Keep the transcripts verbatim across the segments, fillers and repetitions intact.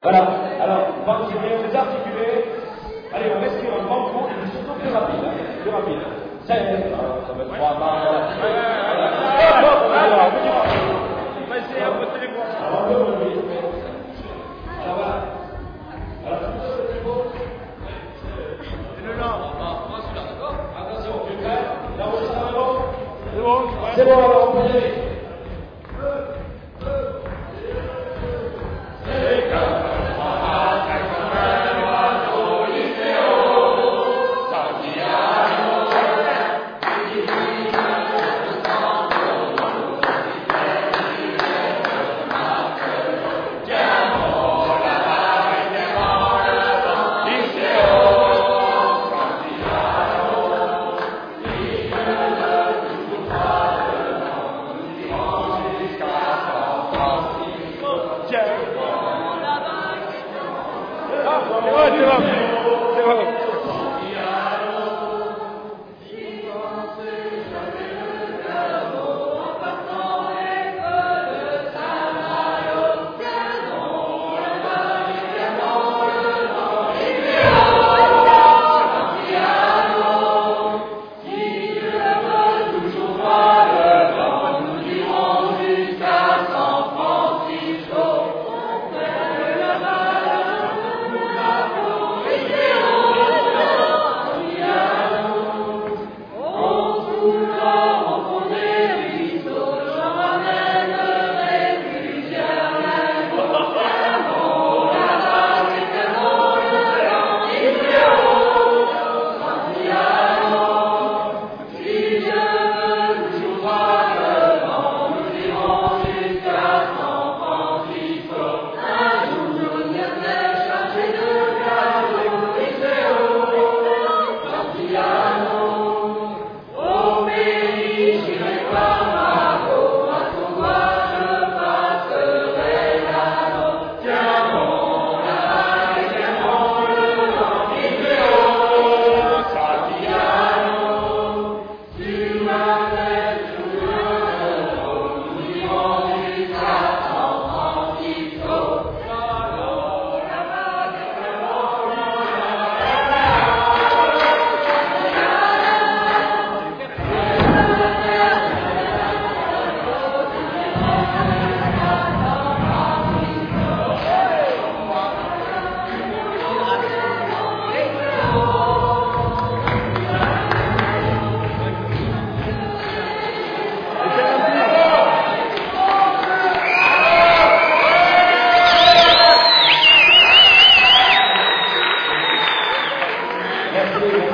Voilà, alors, participez, vous articulez. Allez, on respire un grand coup et puis surtout plus rapide, hein, plus rapide. seize, alors ça va être trois barres. Voilà. On va essayer un peu de téléphone. Alors, deux, oui. Alors, voilà. Alors, tout ce petit mot. C'est le là. Attention, tu es prêt? L'enregistrement. C'est bon. C'est bon, alors on peut y aller. Ouais, c'est bon. C'est bon.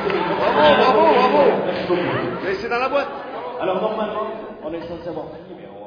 Bravo, bravo, bravo. Mais c'est dans la boîte. Alors, normalement, on est censé avoir fini, mais on